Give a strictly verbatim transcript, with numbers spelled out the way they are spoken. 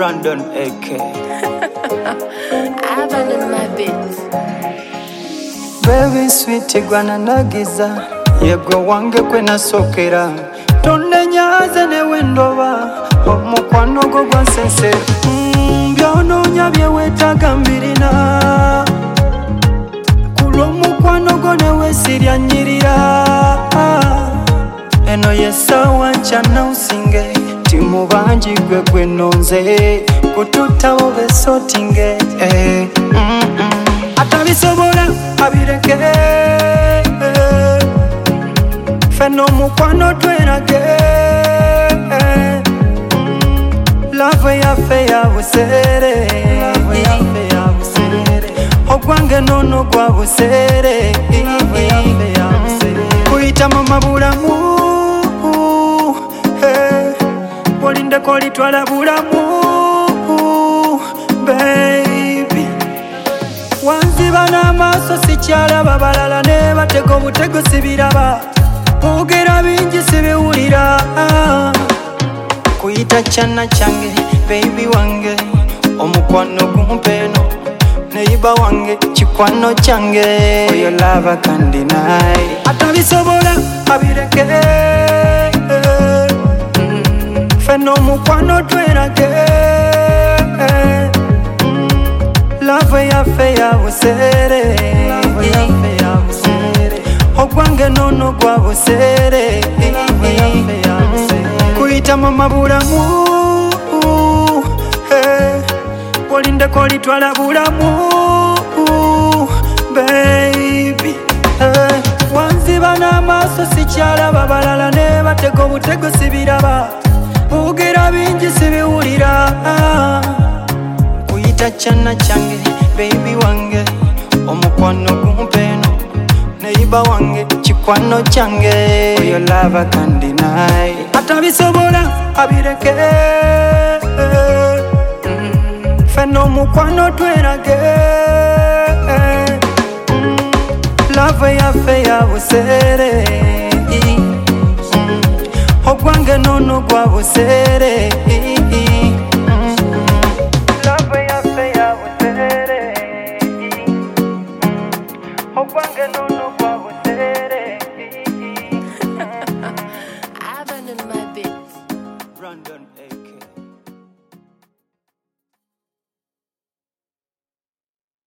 Brandon A K I've in my bits. Baby sweet gwana nagiza yegwe wange kwe nasokera tonenyaze ne wendoba omukwano gwo gwansensera mm, byonoonya byewetaga mbirina kulwa omukwano gwo newesirya nyirira eno yesawa nkyana usinge timubanji gwe gwe nonze kututabo besotinge eh, mm -mm. Atabisobola abireke feno mukwano twerage love yafe ya busere ogwange nono gwa busere kuyita mama bulamu olindeko litwala bulamu baby wanziba n'amaaso sikyalaba balala ne batego butego sibiraba bogera bingi sibiwulira kuyita kyana kyange baby wange omukwano gumpeno neiba wange kikwano kyange oyo lava kandinai atabisobola abireke feno omukwano twerage love yafe ya busere ogwange nono gwa busere kuyita mama bulamu olindeko litwala bulamu baby wanziba n'amaaso sikyalaba balala ne batego butego sibiraba bogera bingi sibiwulira kuyita kyana kyange baby wange omukwano gumpeno neiba wange kikwano kyange oyo lava kandinai atabisobola abireke feno mukwano twerage love yafe ya busere ogwange nono gwa busere love yafe ya busere ogwange nono